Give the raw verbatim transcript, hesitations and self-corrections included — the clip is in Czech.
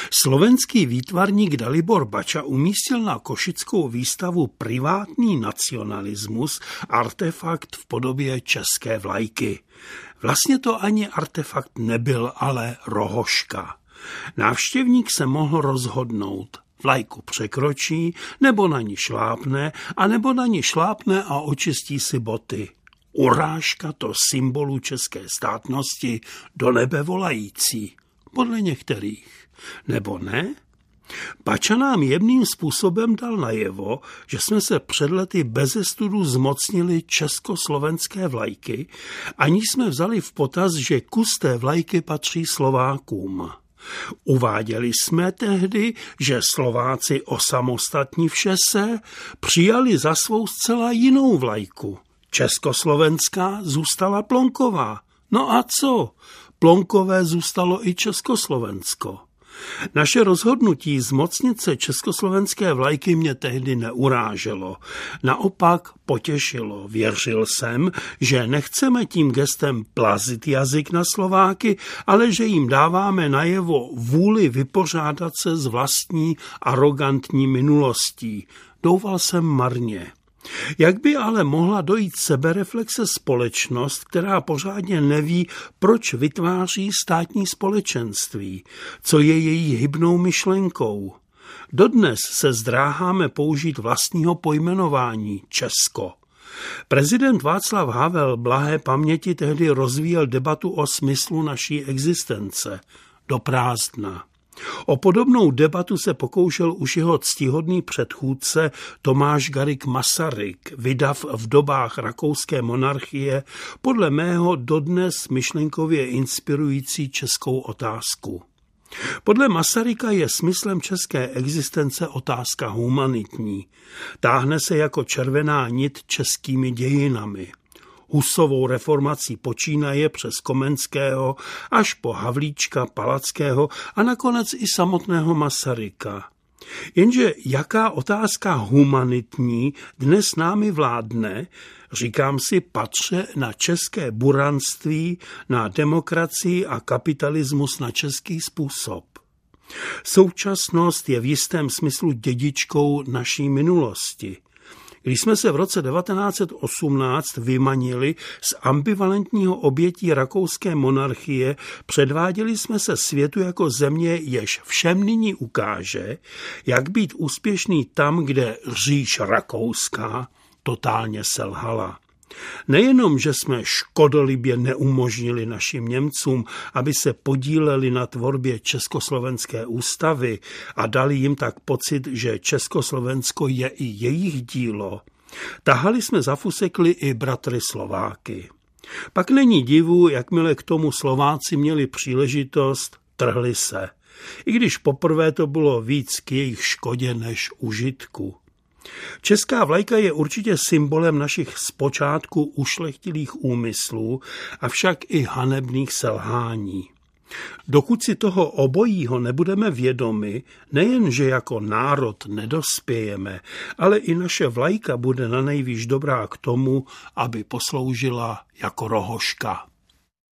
Slovenský výtvarník Dalibor Bača umístil na košickou výstavu Privátní nacionalismus artefakt v podobě české vlajky. Vlastně to ani artefakt nebyl, ale rohoška. Návštěvník se mohl rozhodnout. Vlajku překročí, nebo na ní šlápne, anebo na ní šlápne a očistí si boty. Urážka to symbolu české státnosti do nebe volající. Podle některých. Nebo ne? Bača nám jemným způsobem dal najevo, že jsme se před lety beze studu zmocnili československé vlajky, aniž jsme vzali v potaz, že kus té vlajky patří Slovákům. Uváděli jsme tehdy, že Slováci osamostatní vše se přijali za svou zcela jinou vlajku. Československá zůstala Plonková. No a co? Plonkové zůstalo i Československo. Naše rozhodnutí zmocnit se československé vlajky mě tehdy neuráželo. Naopak potěšilo. Věřil jsem, že nechceme tím gestem plazit jazyk na Slováky, ale že jim dáváme najevo vůli vypořádat se s vlastní arogantní minulostí. Doufal jsem marně. Jak by ale mohla dojít sebereflexe společnost, která pořádně neví, proč vytváří státní společenství, co je její hybnou myšlenkou? Dodnes se zdráháme použít vlastního pojmenování Česko. Prezident Václav Havel blahé paměti tehdy rozvíjel debatu o smyslu naší existence. Do prázdna. O podobnou debatu se pokoušel už jeho ctihodný předchůdce Tomáš Garrigue Masaryk, vydav v dobách rakouské monarchie podle mého dodnes myšlenkově inspirující českou otázku. Podle Masaryka je smyslem české existence otázka humanitní. Táhne se jako červená nit českými dějinami. Husovou reformací počínaje přes Komenského až po Havlíčka, Palackého a nakonec i samotného Masaryka. Jenže jaká otázka humanitní dnes námi vládne, říkám si, patře na české buranství, na demokracii a kapitalismus na český způsob. Současnost je v jistém smyslu dědičkou naší minulosti. Když jsme se v roce devatenáct set osmnáct vymanili z ambivalentního obětí rakouské monarchie, předváděli jsme se světu jako země, jež všem nyní ukáže, jak být úspěšný tam, kde říš rakouská totálně selhala. Nejenom, že jsme škodolibě neumožnili našim Němcům, aby se podíleli na tvorbě Československé ústavy a dali jim tak pocit, že Československo je i jejich dílo, tahali jsme za fusekli i bratry Slováky. Pak není divu, jakmile k tomu Slováci měli příležitost, trhli se. I když poprvé to bylo víc k jejich škodě než užitku. Česká vlajka je určitě symbolem našich zpočátku ušlechtilých úmyslů, avšak i hanebných selhání. Dokud si toho obojího nebudeme vědomi, nejen, že jako národ nedospějeme, ale i naše vlajka bude nanejvýš dobrá k tomu, aby posloužila jako rohoška.